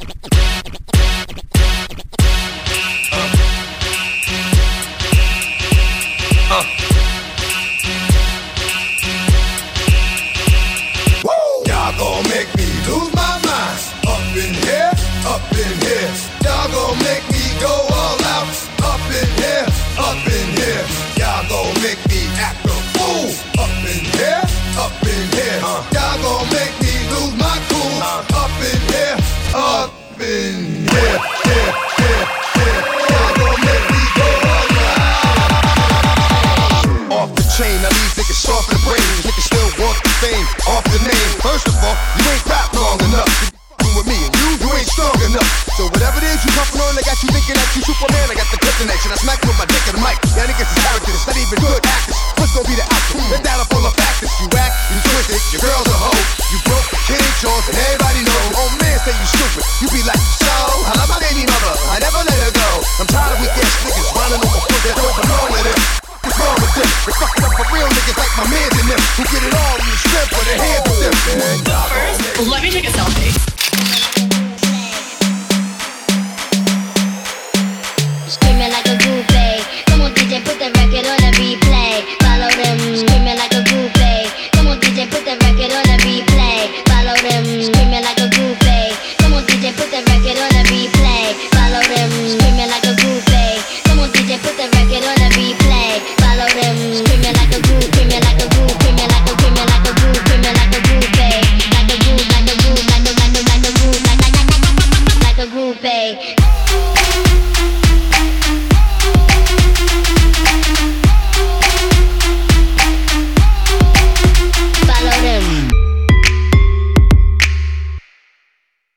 Y'all gon' make me lose my mind. Up in here, up in here. Y'all gon' make me go all out. Up in here, up in here. Y'all gon' make me act a fool. Up in here, up in here. Y'all gon' make me lose my cool. Up in here, up in here. Yeah, yeah, yeah. Y'all gon' make me go all out. Off the chain, I leave niggas soft in the brain. Niggas still want the fame, off the name. First of all, you ain't rap long enough. With me and you ain't strong enough. So whatever it is you puffin' on, I got you thinking that you Superman. I got the kryptonite, and I smack you with my dick in the mic. Y'all niggas is characters, not even good actors. What's gonna be the outcome? Let that up full of factors. You act, you twisted, your girl's a hoe. You broke, King Charles, and everybody knows. Oh man, say you stupid. You be like, so I love my baby mother, I never let her go. I'm tired of weak ass niggas running over foot that don't belong with it. What's wrong with them? We're fucking up for real niggas like my mans and them, who get it all in the strip with their hands with them. First, let me take a selfie.